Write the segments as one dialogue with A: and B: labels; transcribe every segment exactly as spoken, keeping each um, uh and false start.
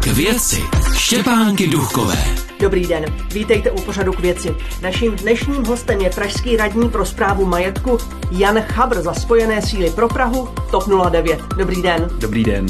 A: K věci Štěpánky Duchkové.
B: Dobrý den, vítejte u pořadu K věci. Naším dnešním hostem je pražský radní pro správu majetku Jan Chabr za Spojené síly pro Prahu, TOP nula devět. Dobrý den.
C: Dobrý den.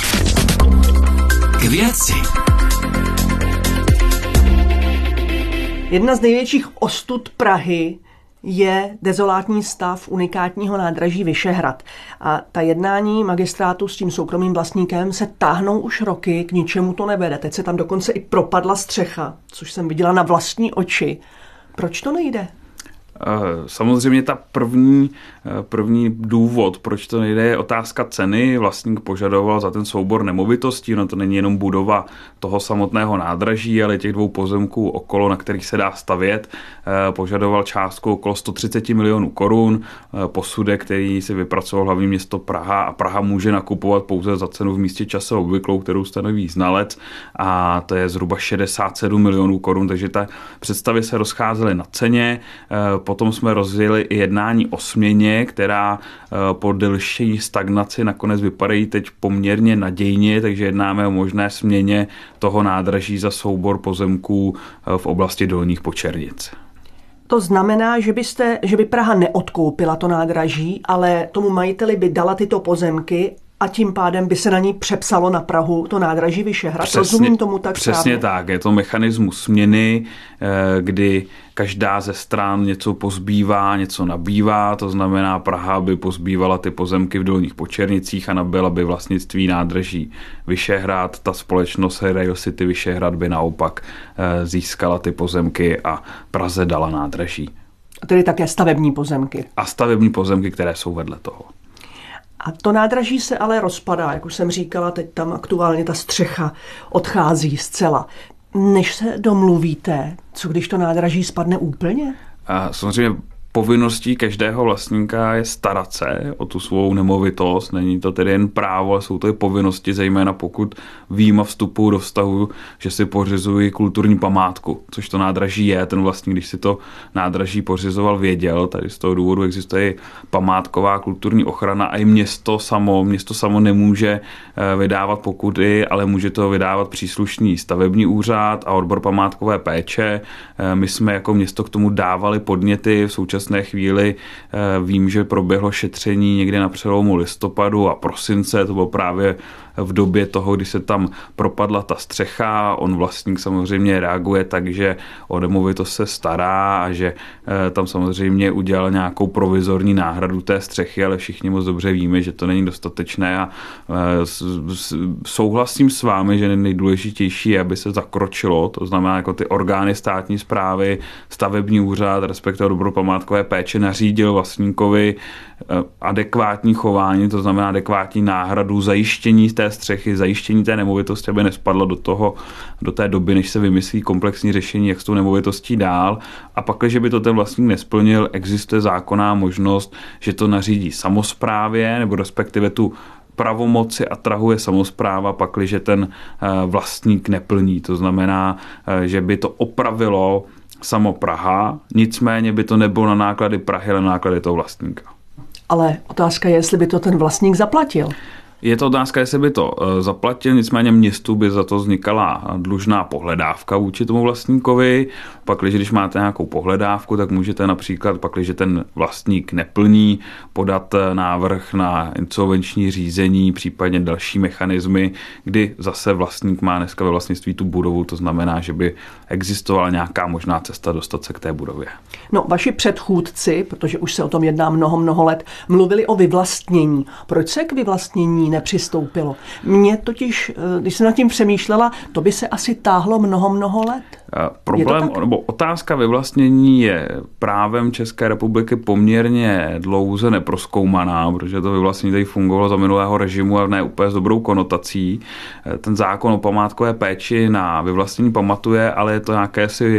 A: K věci.
B: Jedna z největších ostud Prahy je dezolátní stav unikátního nádraží Vyšehrad. A ta jednání magistrátu s tím soukromým vlastníkem se táhnou už roky, k ničemu to nevede. Teď se tam dokonce i propadla střecha, což jsem viděla na vlastní oči. Proč to nejde?
C: Samozřejmě ta první, první důvod, proč to nejde, je otázka ceny. Vlastník požadoval za ten soubor nemovitostí, no to není jenom budova toho samotného nádraží, ale těch dvou pozemků okolo, na kterých se dá stavět. Požadoval částku okolo sto třicet milionů korun, posudek, který si vypracoval hlavní město Praha, a Praha může nakupovat pouze za cenu v místě čase obvyklou, kterou stanoví znalec, a to je zhruba šedesát sedm milionů korun, takže ta představy se rozcházely na ceně. Potom jsme rozjeli i jednání o směně, která po delší stagnaci nakonec vypadají teď poměrně nadějně, takže jednáme o možné směně toho nádraží za soubor pozemků v oblasti Dolních Počernic.
B: To znamená, že, byste, že by Praha neodkoupila to nádraží, ale tomu majiteli by dala tyto pozemky a tím pádem by se na ní přepsalo na Prahu to nádraží Vyšehrad.
C: Přesně,
B: Rozumím tomu tak
C: Přesně
B: správně?
C: tak. Je to mechanismus směny, kdy každá ze stran něco pozbývá, něco nabývá. To znamená, Praha by pozbývala ty pozemky v Dolních Počernicích a nabyla by vlastnictví nádraží Vyšehrad. Ta společnost Rail City Vyšehrad by naopak získala ty pozemky a Praze dala nádraží.
B: A tedy také stavební pozemky.
C: A stavební pozemky, které jsou vedle toho.
B: A to nádraží se ale rozpadá, jak už jsem říkala, teď tam aktuálně ta střecha odchází zcela. Než se domluvíte, co když to nádraží spadne úplně?
C: A samozřejmě povinností každého vlastníka je starat se o tu svou nemovitost. Není to tedy jen právo, ale jsou to i povinnosti, zejména pokud vím a vstupuji do vztahu, že si pořizuji kulturní památku, což to nádraží je. Ten vlastník, když si to nádraží pořizoval, věděl. Tady z toho důvodu existuje památková kulturní ochrana a i město samo. Město samo nemůže vydávat pokuty, ale může to vydávat příslušný stavební úřad a odbor památkové péče. My jsme jako město k tomu dávali podněty. V současné chvíli vím, že proběhlo šetření někde na přelomu listopadu a prosince, to bylo právě v době toho, kdy se tam propadla ta střecha. On vlastník samozřejmě reaguje tak, že o nemovitost se stará a že tam samozřejmě udělal nějakou provizorní náhradu té střechy, ale všichni moc dobře víme, že to není dostatečné a souhlasím s vámi, že nejdůležitější je, aby se zakročilo, to znamená jako ty orgány státní správy, stavební úřad, respektive odbor památkové péče nařídil vlastníkovi adekvátní chování, to znamená adekvátní náhradu, zajištění té střechy, zajištění té nemovitosti, aby nespadlo do toho, do té doby, než se vymyslí komplexní řešení, jak s tou nemovitostí dál. A pak, když by to ten vlastník nesplnil, existuje zákonná možnost, že to nařídí samosprávě, nebo respektive tu pravomoci atrahuje samospráva, pakliže ten vlastník neplní. To znamená, že by to opravilo samo Praha, nicméně by to nebylo na náklady Prahy, ale na náklady toho vlastníka.
B: Ale otázka je, jestli by to ten vlastník zaplatil.
C: Je to otázka, jestli by to zaplatil, nicméně městu by za to vznikala dlužná pohledávka vůči tomu vlastníkovi. Pak, když máte nějakou pohledávku, tak můžete například, pak, když ten vlastník neplní, podat návrh na insolvenční řízení, případně další mechanismy, kdy zase vlastník má dneska ve vlastnictví tu budovu, to znamená, že by existovala nějaká možná cesta dostat se k té budově.
B: No, vaši předchůdci, protože už se o tom jedná mnoho, mnoho let, mluvili o vyvlastnění. Proč se k vyvlastnění nepřistoupilo? Mně totiž, když jsem nad tím přemýšlela, to by se asi táhlo mnoho, mnoho let.
C: Problém, nebo otázka vyvlastnění je právem České republiky poměrně dlouze neprozkoumaná, protože to vyvlastnění tady fungovalo za minulého režimu a ne úplně s dobrou konotací. Ten zákon o památkové péči na vyvlastnění pamatuje, ale je to nějaké si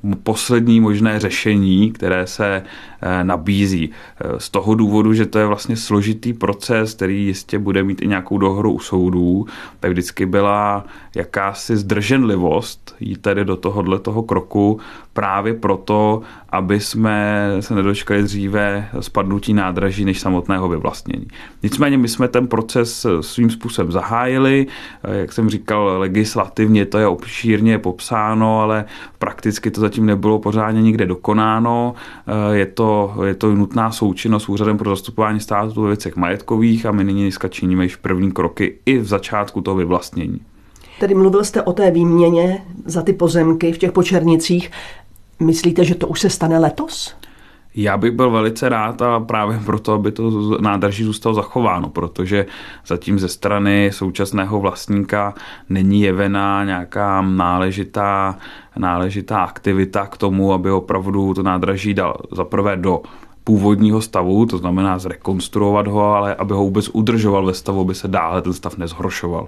C: poslední možné řešení, které se nabízí. Z toho důvodu, že to je vlastně složitý proces, který jistě bude mít i nějakou dohru u soudů, tak vždycky byla jakási zdrženlivost jít tady do tohohle toho kroku právě proto, aby jsme se nedočkali dříve spadnutí nádraží než samotného vyvlastnění. Nicméně my jsme ten proces svým způsobem zahájili, jak jsem říkal, legislativně to je obšírně popsáno, ale prakticky to zatím nebylo pořádně nikde dokonáno. Je to, je to nutná součinnost s Úřadem pro zastupování státu ve věcech majetkových a my nyní dneska činíme již první kroky i v začátku toho vyvlastnění.
B: Tedy mluvil jste o té výměně za ty pozemky v těch Počernicích. Myslíte, že to už se stane letos?
C: Já bych byl velice rád a právě proto, aby to nádraží zůstalo zachováno, protože zatím ze strany současného vlastníka není jevená nějaká náležitá, náležitá aktivita k tomu, aby opravdu to nádraží dal zaprvé do původního stavu, to znamená zrekonstruovat ho, ale aby ho vůbec udržoval ve stavu, aby se dále ten stav nezhoršoval.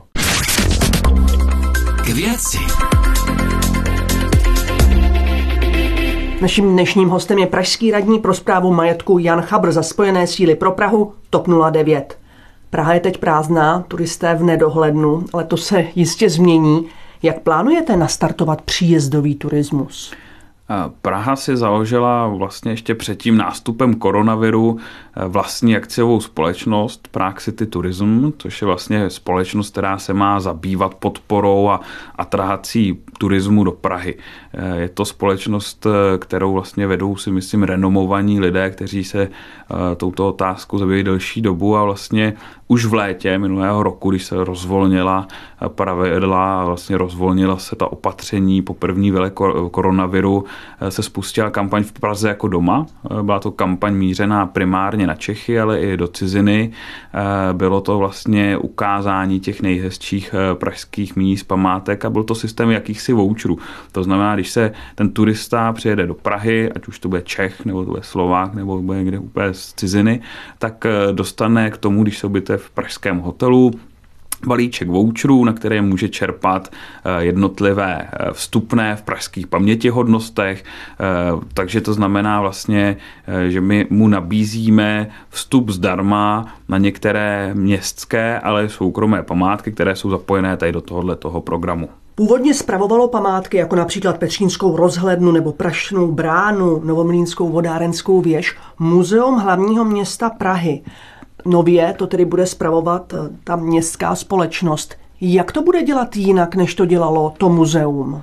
A: K věci.
B: Naším dnešním hostem je pražský radní pro správu majetku Jan Chabr za Spojené síly pro Prahu TOP nula devět. Praha je teď prázdná, turisté v nedohlednu, ale to se jistě změní. Jak plánujete nastartovat příjezdový turismus?
C: Praha si založila vlastně ještě před tím nástupem koronaviru vlastní akciovou společnost Prague City Tourism, což je vlastně společnost, která se má zabývat podporou a atrahcí turismu do Prahy. Je to společnost, kterou vlastně vedou si myslím renomovaní lidé, kteří se touto otázkou zabývají delší dobu a vlastně už v létě minulého roku, když se rozvolnila pravidla, vlastně rozvolnila se ta opatření po první vlně koronaviru, se spustila kampaň v Praze jako doma. Byla to kampaň mířená primárně na Čechy, ale i do ciziny. Bylo to vlastně ukázání těch nejhezčích pražských míst, památek a byl to systém jakýchsi voucherů. To znamená, když se ten turista přijede do Prahy, ať už to bude Čech, nebo to bude Slovák, nebo bude někde úplně z ciziny, tak dostane k tomu, když se ubytuje v pražském hotelu, balíček voucherů, na které může čerpat jednotlivé vstupné v pražských pamětihodnostech, takže to znamená vlastně, že my mu nabízíme vstup zdarma na některé městské, ale soukromé památky, které jsou zapojené tady do tohoto programu.
B: Původně spravovalo památky jako například Petřínskou rozhlednu nebo Prašnou bránu, Novomlýnskou vodárenskou věž, Muzeum hlavního města Prahy. Nově to tedy bude spravovat ta městská společnost. Jak to bude dělat jinak, než to dělalo to muzeum?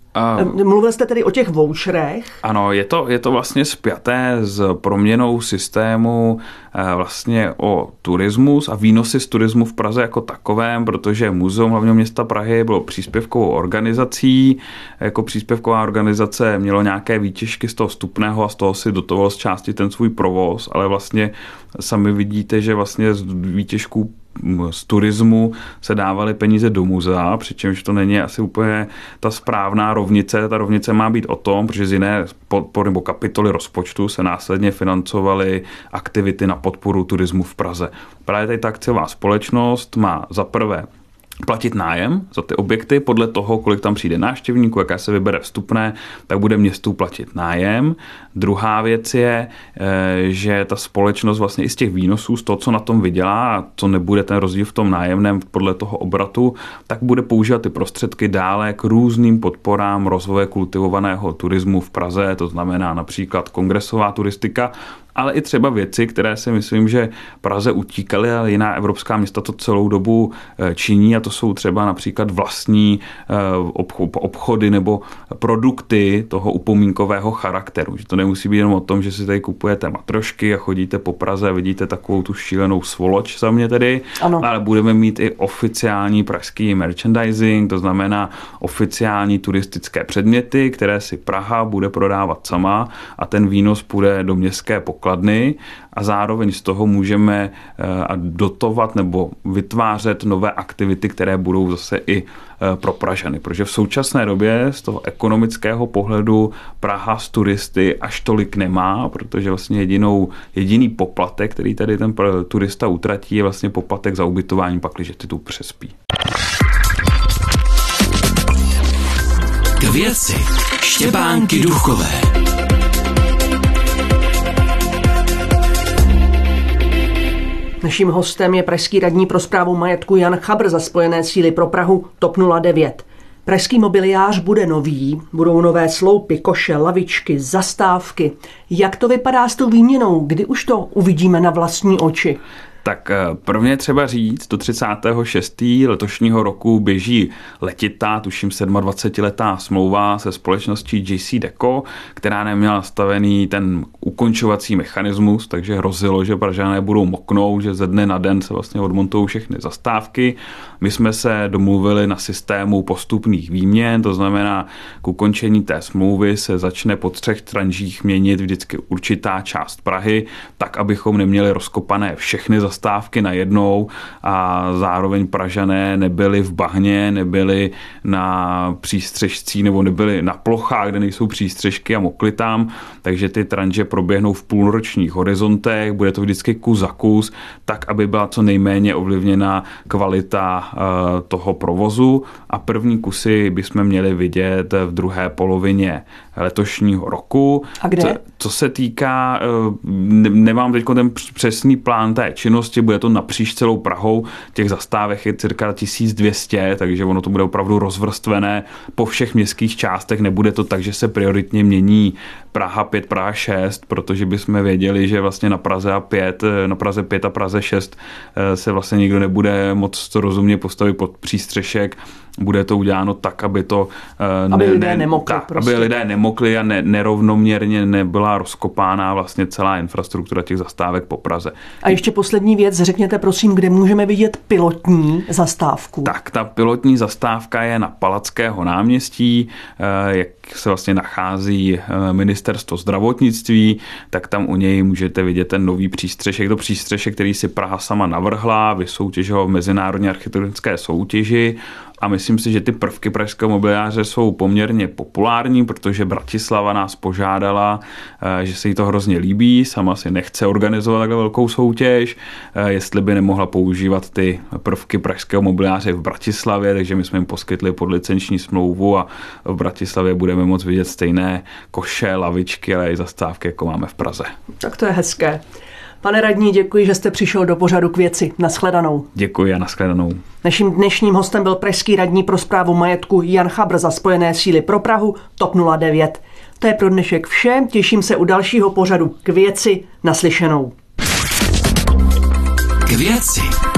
B: Uh, Mluvil jste tedy o těch voucherech?
C: Ano, je to, je to vlastně spjaté s proměnou systému vlastně o turismus a výnosy z turismu v Praze jako takovém, protože Muzeum hlavního města Prahy bylo příspěvkovou organizací. Jako příspěvková organizace mělo nějaké výtěžky z toho vstupného a z toho si dotovalo z části ten svůj provoz, ale vlastně sami vidíte, že vlastně z výtěžků z turismu se dávaly peníze do muzea, přičemž to není asi úplně ta správná rovnice. Ta rovnice má být o tom, protože z jiné podpory nebo kapitoly rozpočtu se následně financovaly aktivity na podporu turismu v Praze. Právě tady ta akciová společnost má za prvé platit nájem za ty objekty podle toho, kolik tam přijde návštěvníků, jaké se vybere vstupné, tak bude městu platit nájem. Druhá věc je, že ta společnost vlastně i z těch výnosů, z toho, co na tom vydělá a co nebude ten rozdíl v tom nájemném podle toho obratu, tak bude používat ty prostředky dále k různým podporám rozvoje kultivovaného turismu v Praze, to znamená například kongresová turistika, ale i třeba věci, které si myslím, že Praze utíkaly, ale jiná evropská města to celou dobu činí a to jsou třeba například vlastní obchody nebo produkty toho upomínkového charakteru. Že to nemusí být jenom o tom, že si tady kupujete matrošky a chodíte po Praze a vidíte takovou tu šílenou svoloč za mě tedy, ano. Ale budeme mít i oficiální pražský merchandising, to znamená oficiální turistické předměty, které si Praha bude prodávat sama a ten výnos půjde do městské pokladny a zároveň z toho můžeme dotovat nebo vytvářet nové aktivity, které budou zase i pro Pražany. Protože v současné době z toho ekonomického pohledu Praha z turisty až tolik nemá, protože vlastně jedinou, jediný poplatek, který tady ten turista utratí, je vlastně poplatek za ubytování, pakliže ty tu přespí.
A: K věci Štěpánky Duchové.
B: Naším hostem je pražský radní pro správu majetku Jan Chabr za Spojené síly pro Prahu TOP nula devět. Pražský mobiliář bude nový, budou nové sloupy, koše, lavičky, zastávky. Jak to vypadá s tou výměnou? Kdy už to uvidíme na vlastní oči?
C: Tak prvně třeba říct, do třicátého šestého letošního roku běží letitá, tuším sedmadvacetiletá smlouva se společností J C Deco, která neměla nastavený ten ukončovací mechanismus, takže hrozilo, že Pražané budou moknout, že ze dne na den se vlastně odmontují všechny zastávky. My jsme se domluvili na systému postupných výměn, to znamená, k ukončení té smlouvy se začne po třech tranžích měnit vždycky určitá část Prahy, tak abychom neměli rozkopané všechny zastávky zastávky najednou a zároveň Pražané nebyli v bahně, nebyli na přístřežcí nebo nebyli na plochách, kde nejsou přístřežky a mokli tam, takže ty tranže proběhnou v půlročních horizontech, bude to vždycky kus za kus, tak, aby byla co nejméně ovlivněna kvalita uh, toho provozu a první kusy bychom měli vidět v druhé polovině letošního roku.
B: A kde?
C: Co, co se týká, ne, nemám teď ten přesný plán té činnosti, bude to napříč celou Prahou, těch zastávek je cirka tisíc dvě stě, takže ono to bude opravdu rozvrstvené po všech městských částech, nebude to tak, že se prioritně mění Praha pět, Praha šest, protože bychom věděli, že vlastně na Praze a pět, na Praze pět a Praze šest se vlastně nikdo nebude moc to rozumně postavit pod přístřešek. Bude to uděláno tak, aby to
B: aby
C: ne,
B: lidé nemokli.
C: Tak,
B: prostě.
C: aby lidé nemokli a ne, nerovnoměrně nebyla rozkopána vlastně celá infrastruktura těch zastávek po Praze.
B: A ještě poslední věc, řekněte prosím, kde můžeme vidět pilotní zastávku?
C: Tak, ta pilotní zastávka je na Palackého náměstí, jak se vlastně nachází ministerstvo zdravotnictví, tak tam u něj můžete vidět ten nový přístřešek. To přístřešek, který si Praha sama navrhla, vysoutěžila v mezinárodní architektonické soutěži. A myslím si, že ty prvky pražského mobiliáře jsou poměrně populární, protože Bratislava nás požádala, že se jí to hrozně líbí, sama si nechce organizovat takhle velkou soutěž, jestli by nemohla používat ty prvky pražského mobiliáře v Bratislavě, takže my jsme jim poskytli podlicenční smlouvu a v Bratislavě budeme moct vidět stejné koše, lavičky, ale i zastávky, jako máme v Praze.
B: Tak to je hezké. Pane radní, děkuji, že jste přišel do pořadu K věci. Naschledanou.
C: Děkuji a naschledanou.
B: Naším dnešním hostem byl pražský radní pro správu majetku Jan Chabr za Spojené síly pro Prahu TOP nula devět. To je pro dnešek vše, těším se u dalšího pořadu K věci. Naslyšenou.
A: K věci.